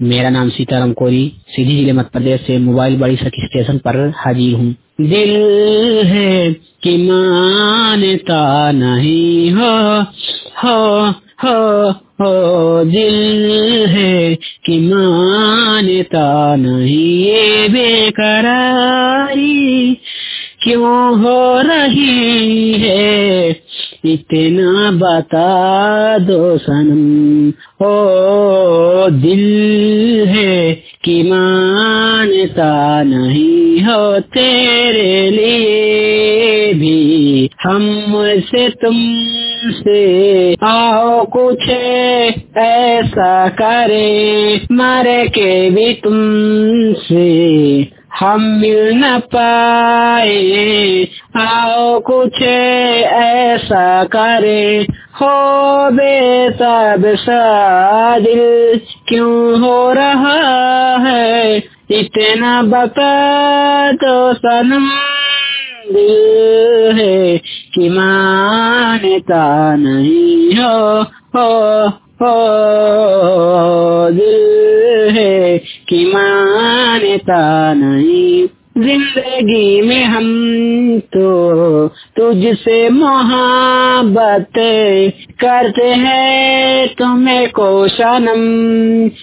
मेरा नाम सीताराम कोरी, सीधी जिले मध्य प्रदेश से मोबाइल बड़ी सखी स्टेशन पर हाजिर हूँ। दिल है कि मानता नहीं हो दिल है कि मानता नहीं, ये बेकरारी क्यों हो रही है, इतना बता दो सनम। ओ दिल है कि मानता नहीं हो, तेरे लिए भी हमसे तुमसे आओ कुछ ऐसा करे, मर के भी तुमसे हम मिल न पाए, आओ कुछ ऐसा करे, हो बेताब सा दिल क्यों हो रहा है, इतना बता दो सनम। दिल है कि मानता नहीं हो दिल है कि मानता नहीं। जिंदगी में हम तो तुझसे मोहब्बत करते हैं, तुम्हें को सनम